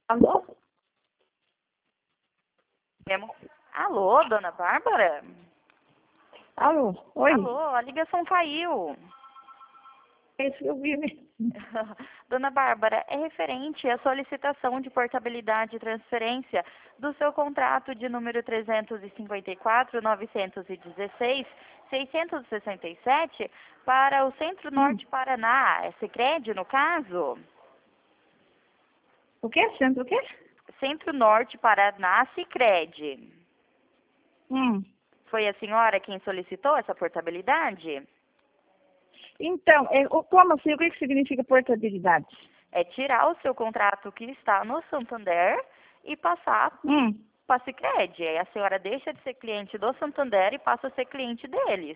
Alô? Alô, dona Bárbara? Alô? Oi? Alô, a ligação caiu. É isso que eu vi, né? Dona Bárbara, é referente à solicitação de portabilidade e transferência do seu contrato de número 354-916-667 para o Centro-Norte Paraná. É Sicredi, no caso? O quê? Centro o quê? Centro-Norte Paraná, Sicredi. Hum. Foi a senhora quem solicitou essa portabilidade? Então, como assim? O que significa portabilidade? É tirar o seu contrato que está no Santander e passar para a Sicredi. Aí a senhora deixa de ser cliente do Santander e passa a ser cliente deles.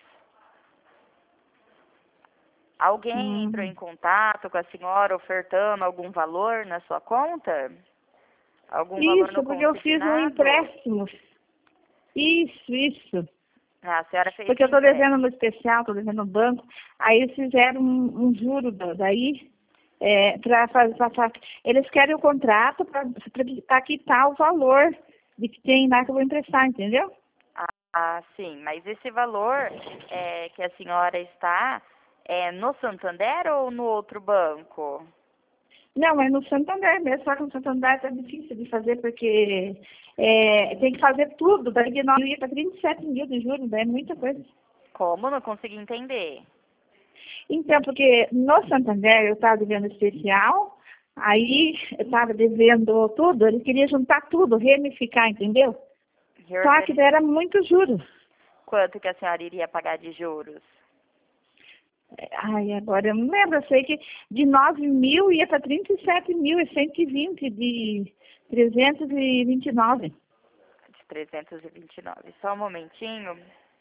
Alguém entrou em contato com a senhora ofertando algum valor na sua conta? Algum valor Isso, no porque eu fiz um consignado? empréstimo. Isso. A senhora fez Porque eu estou empréstimo. devendo no especial, estou devendo no banco. Aí eles fizeram um juro daí para fazer. Eles querem o contrato para quitar o valor de que tem lá que eu vou emprestar, entendeu? Ah, sim, mas esse valor que a senhora está é no Santander ou no outro banco? Não, é no Santander mesmo, só que no Santander é difícil de fazer, porque tem que fazer tudo, daí de 9 mil para 37 mil de juros, é muita coisa. Como? Não consegui entender. Então, porque no Santander eu estava devendo especial, aí eu estava devendo tudo, ele queria juntar tudo, reunificar, entendeu? Só que era muito juros. Quanto que a senhora iria pagar de juros? Ai, agora eu não lembro, eu sei que de 9 mil ia para 37 mil e 120 de 329. De 329. Só um momentinho.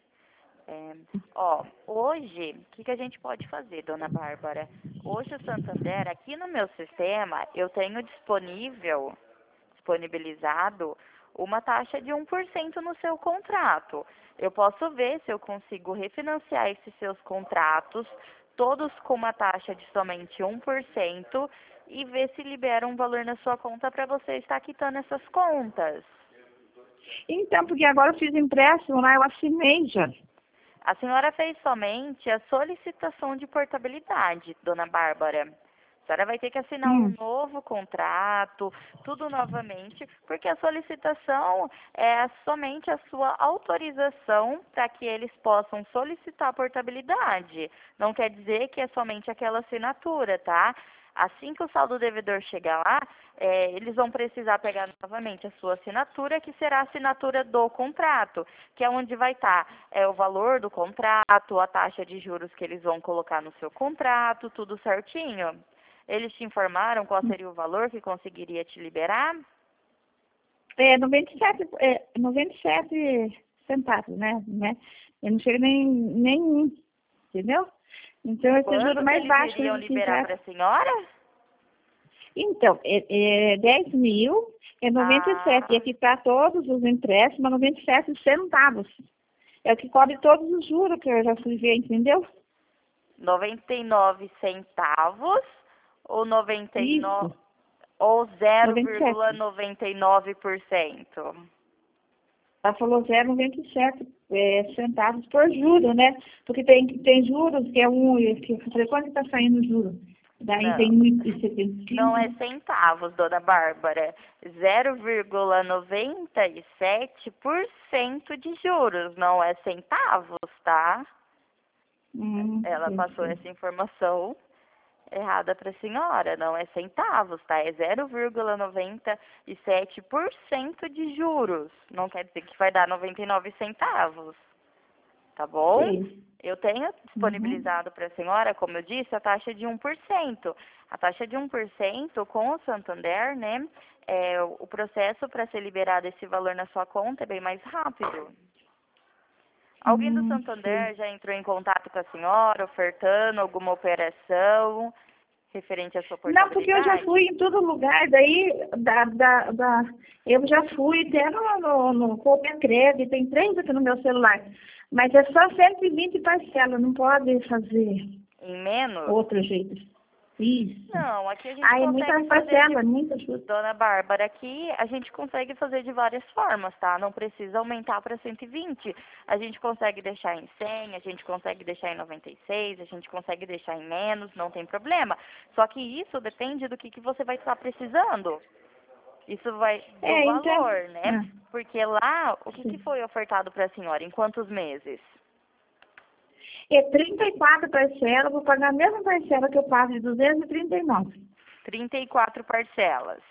Hoje, o que a gente pode fazer, dona Bárbara? Hoje o Santander, aqui no meu sistema, eu tenho disponibilizado uma taxa de 1% no seu contrato. Eu posso ver se eu consigo refinanciar esses seus contratos, todos com uma taxa de somente 1%, e ver se libera um valor na sua conta para você estar quitando essas contas. Então, porque agora eu fiz empréstimo lá, eu assinei já. A senhora fez somente a solicitação de portabilidade, dona Bárbara. A senhora vai ter que assinar um novo contrato, tudo novamente, porque a solicitação é somente a sua autorização para que eles possam solicitar a portabilidade. Não quer dizer que é somente aquela assinatura, tá? Assim que o saldo devedor chegar lá, eles vão precisar pegar novamente a sua assinatura, que será a assinatura do contrato, que é onde vai estar o valor do contrato, a taxa de juros que eles vão colocar no seu contrato, tudo certinho. Eles te informaram qual seria o valor que conseguiria te liberar? 97 centavos, né? Eu não chego nem, entendeu? Então, esse Quanto juro que mais eles baixo iriam desse liberar para a empréstimo. senhora? Então, 10 mil, 97, ia quitar todos os empréstimos, 97 centavos. É o que cobre todos os juros que eu já fui ver, entendeu? 99 centavos ou 99 Isso, ou 97. 0,99%? Ela falou 0,97 centavos por juro, né? Porque tem juros que é quanto está saindo juro? Daí tem Não, 1,75. não é centavos, dona Bárbara. 0,97% de juros, não é centavos, tá? Ela passou essa informação errada para a senhora, não é centavos, tá? É 0,97% de juros. Não quer dizer que vai dar 99 centavos, tá bom? Sim. Eu tenho disponibilizado para a senhora, como eu disse, a taxa de 1%. A taxa de 1% com o Santander, né? O processo para ser liberado esse valor na sua conta é bem mais rápido. Alguém do Santander Sim. já entrou em contato com a senhora, ofertando alguma operação referente à sua Não, porque eu já portabilidade? fui em todo lugar, daí eu já fui até no Poupa Crédito, tem 3 aqui no meu celular. Mas é só 120 parcelas, não pode fazer Em menos? outro jeito. Isso. Não, aqui a gente Aí consegue muitas fazer parcelas, muitas ajuda. Dona Bárbara, aqui a gente consegue fazer de várias formas, tá? Não precisa aumentar para 120. A gente consegue deixar em 100, a gente consegue deixar em 96, a gente consegue deixar em menos, não tem problema. Só que isso depende do que você vai estar precisando. Isso vai do Então. valor, né? Porque lá, o que Sim. foi ofertado para a senhora? Em quantos meses? É 34 parcelas, vou pagar a mesma parcela que eu pago de 239. 34 parcelas.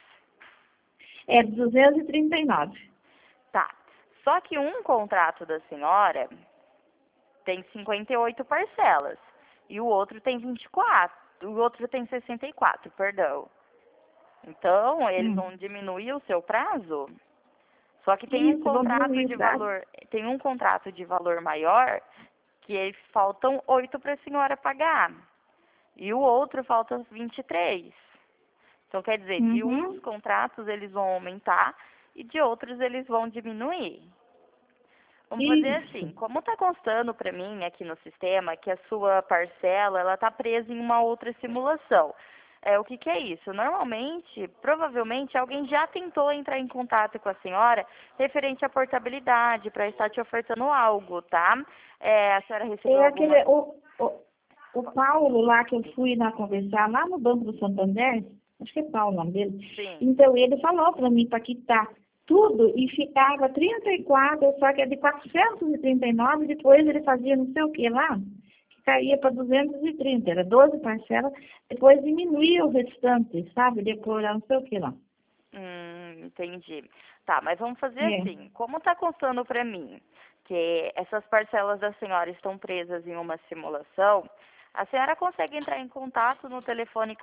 É 239. Tá. Só que um contrato da senhora tem 58 parcelas e o outro tem 24, o outro tem 64, perdão. Então, eles vão diminuir o seu prazo? Só que tem um Isso, vou contrato diminuir de o prazo. valor, tem um contrato de valor maior que faltam 8 para a senhora pagar. E o outro falta 23. Então, quer dizer, de uns contratos eles vão aumentar e de outros eles vão diminuir. Vamos fazer assim, Isso. como está constando para mim aqui no sistema que a sua parcela ela está presa em uma outra simulação. O que é isso? Normalmente, provavelmente, alguém já tentou entrar em contato com a senhora referente à portabilidade para estar te ofertando algo, tá? A senhora recebeu É alguma... aquele, o Paulo lá que eu fui lá conversar, lá no Banco do Santander, acho que é Paulo o nome dele. Sim. Então ele falou para mim para quitar tudo e ficava 34, só que é de 439, depois ele fazia não sei o que lá, que caía para 230, era 12 parcelas, depois diminuía o restante, sabe? Depois não sei o que lá. Entendi. Tá, mas vamos fazer É. assim. Como está constando para mim que essas parcelas da senhora estão presas em uma simulação, a senhora consegue entrar em contato no telefone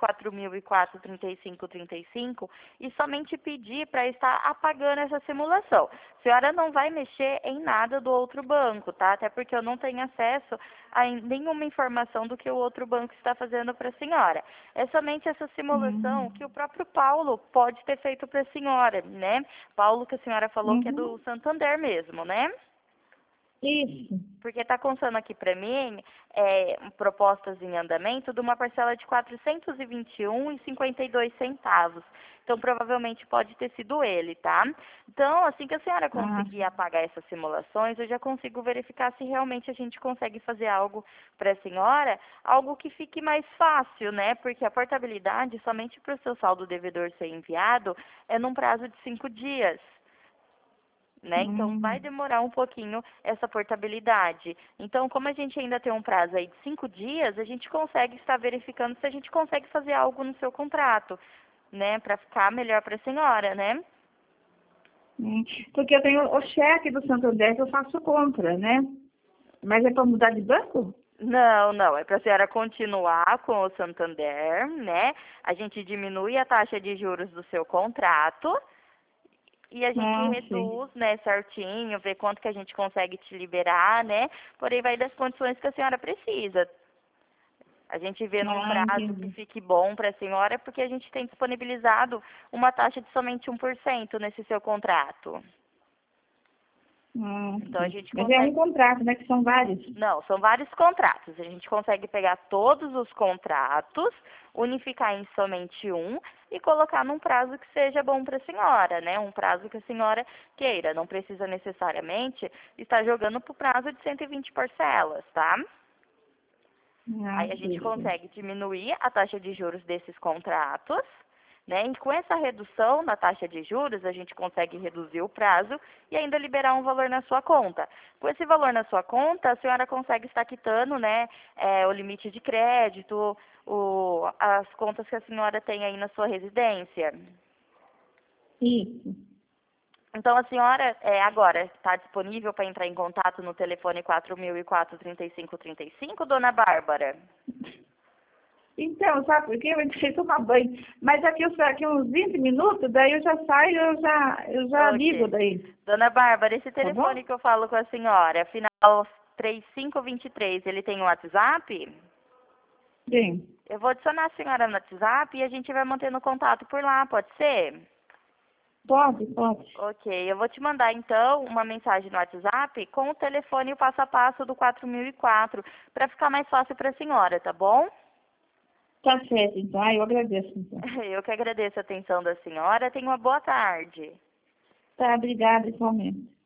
4004-3535 e somente pedir para estar apagando essa simulação. A senhora não vai mexer em nada do outro banco, tá? Até porque eu não tenho acesso a nenhuma informação do que o outro banco está fazendo para a senhora. É somente essa simulação que o próprio Paulo pode ter feito para a senhora, né? Paulo, que a senhora falou que é do Santander mesmo, né? Isso. Porque está constando aqui para mim propostas em andamento de uma parcela de R$ 421,52. Então, provavelmente pode ter sido ele, tá? Então, assim que a senhora conseguir apagar essas simulações, eu já consigo verificar se realmente a gente consegue fazer algo para a senhora, algo que fique mais fácil, né? Porque a portabilidade, somente para o seu saldo devedor ser enviado, é num prazo de 5 dias. Né? Então, vai demorar um pouquinho essa portabilidade. Então, como a gente ainda tem um prazo aí de 5 dias, a gente consegue estar verificando se a gente consegue fazer algo no seu contrato, né? Para ficar melhor para a senhora, né? Porque eu tenho o cheque do Santander que eu faço compra, né? Mas é para mudar de banco? Não, não. É para a senhora continuar com o Santander, né? A gente diminui a taxa de juros do seu contrato. E a gente reduz, né, certinho, vê quanto que a gente consegue te liberar, né? Porém, vai das condições que a senhora precisa. A gente vê num prazo que fique bom para a senhora, porque a gente tem disponibilizado uma taxa de somente 1% nesse seu contrato. Então, a gente Mas é um consegue... contrato, né? Que são vários. Não, são vários contratos. A gente consegue pegar todos os contratos, unificar em somente um e colocar num prazo que seja bom para a senhora, né? Um prazo que a senhora queira. Não precisa necessariamente estar jogando para o prazo de 120 parcelas, tá? Aí a gente consegue diminuir a taxa de juros desses contratos, né? E com essa redução na taxa de juros, a gente consegue reduzir o prazo e ainda liberar um valor na sua conta. Com esse valor na sua conta, a senhora consegue estar quitando, né, o limite de crédito, as contas que a senhora tem aí na sua residência. Isso. Então, a senhora agora está disponível para entrar em contato no telefone 4004-3535, dona Bárbara? Então, sabe por quê? Eu entrei tomar banho. Mas aqui uns 20 minutos, daí eu já saio, eu já ligo daí. Dona Bárbara, esse telefone que eu falo com a senhora, final 3523, ele tem um WhatsApp? Sim. Eu vou adicionar a senhora no WhatsApp e a gente vai mantendo contato por lá, pode ser? Pode. Ok, eu vou te mandar então uma mensagem no WhatsApp com o telefone e o passo a passo do 4004, para ficar mais fácil para a senhora, tá bom? Tá certo, então. Eu agradeço, então. Eu que agradeço a atenção da senhora. Tenha uma boa tarde. Tá, obrigada, igualmente.